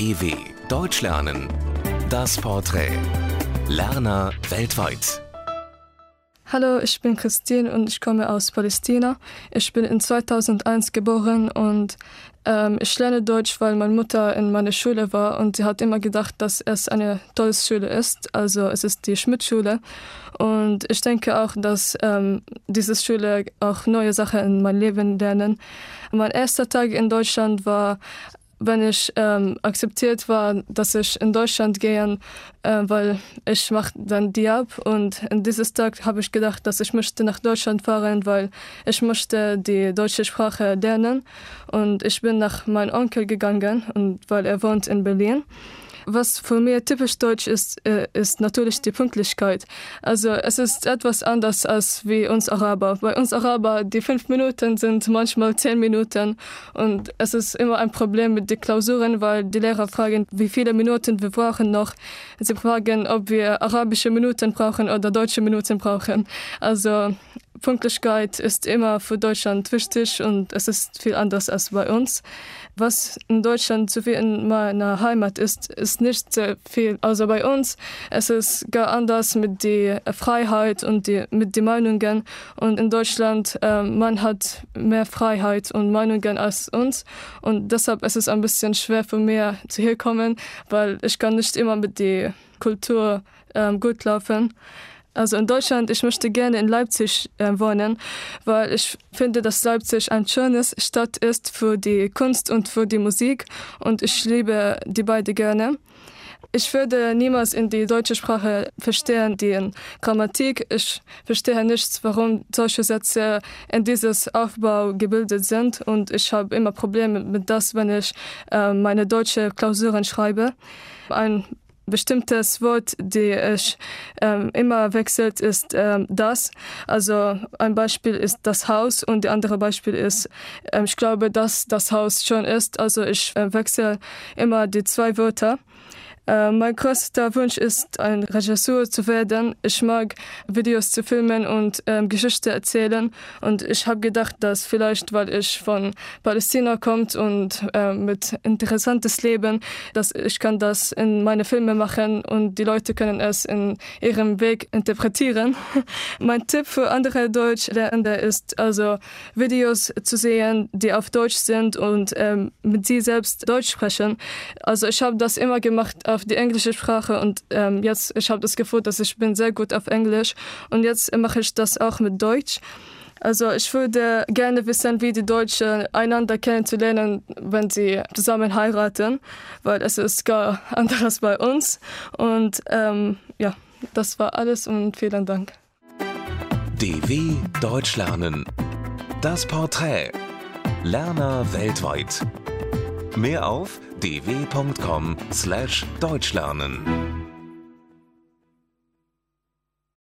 DW Deutsch lernen. Das Porträt. Lerner weltweit. Hallo, ich bin Christine und ich komme aus Palästina. Ich bin in 2001 geboren und ich lerne Deutsch, weil meine Mutter in meiner Schule war und sie hat immer gedacht, dass es eine tolle Schule ist. Also es ist die Schmidt-Schule und ich denke auch, dass diese Schule auch neue Sachen in meinem Leben lernen. Mein erster Tag in Deutschland war, wenn ich akzeptiert war, dass ich in Deutschland gehe, weil ich mache dann Diab und in dieses Tag habe ich gedacht, dass ich möchte nach Deutschland fahren, weil ich möchte die deutsche Sprache lernen und ich bin nach meinem Onkel gegangen, und weil er wohnt in Berlin. Was für mich typisch deutsch ist, ist natürlich die Pünktlichkeit. Also es ist etwas anders als wie uns Araber. Bei uns Araber, die 5 Minuten sind manchmal 10 Minuten und es ist immer ein Problem mit den Klausuren, weil die Lehrer fragen, wie viele Minuten wir brauchen noch. Sie fragen, ob wir arabische Minuten brauchen oder deutsche Minuten brauchen. Also Pünktlichkeit ist immer für Deutschland wichtig und es ist viel anders als bei uns. Was in Deutschland so wie in meiner Heimat ist, ist nicht sehr viel. Also bei uns es ist gar anders mit der Freiheit und mit den Meinungen. Und in Deutschland man hat mehr Freiheit und Meinungen als uns. Und deshalb ist es ein bisschen schwer für mich zu hier kommen, weil ich kann nicht immer mit der Kultur gut laufen. Also in Deutschland, ich möchte gerne in Leipzig wohnen, weil ich finde, dass Leipzig eine schöne Stadt ist für die Kunst und für die Musik und ich liebe die beiden gerne. Ich würde niemals in die deutsche Sprache verstehen, die Grammatik. Ich verstehe nicht, warum solche Sätze in dieses Aufbau gebildet sind und ich habe immer Probleme mit das, wenn ich meine deutsche Klausuren schreibe. Ein bestimmtes Wort, die ich immer wechselt, ist das. Also ein Beispiel ist das Haus und das andere Beispiel ist, ich glaube, dass das Haus schon ist. Also ich wechsle immer die 2 Wörter. Mein größter Wunsch ist, ein Regisseur zu werden. Ich mag Videos zu filmen und Geschichte erzählen. Und ich habe gedacht, dass vielleicht, weil ich von Palästina komme und mit interessantes Leben, dass ich kann das in meine Filme machen und die Leute können es in ihrem Weg interpretieren. Mein Tipp für andere Deutschlernende ist also Videos zu sehen, die auf Deutsch sind und mit sie selbst Deutsch sprechen. Also ich habe das immer gemacht auf die englische Sprache und jetzt ich habe das Gefühl, dass ich bin sehr gut auf Englisch und jetzt mache ich das auch mit Deutsch. Also ich würde gerne wissen, wie die Deutschen einander kennenzulernen, wenn sie zusammen heiraten, weil es ist gar anderes bei uns. Und ja, das war alles und vielen Dank. DW Deutsch lernen. Das Porträt. Lerner weltweit. Mehr auf dw.com/deutschlernen.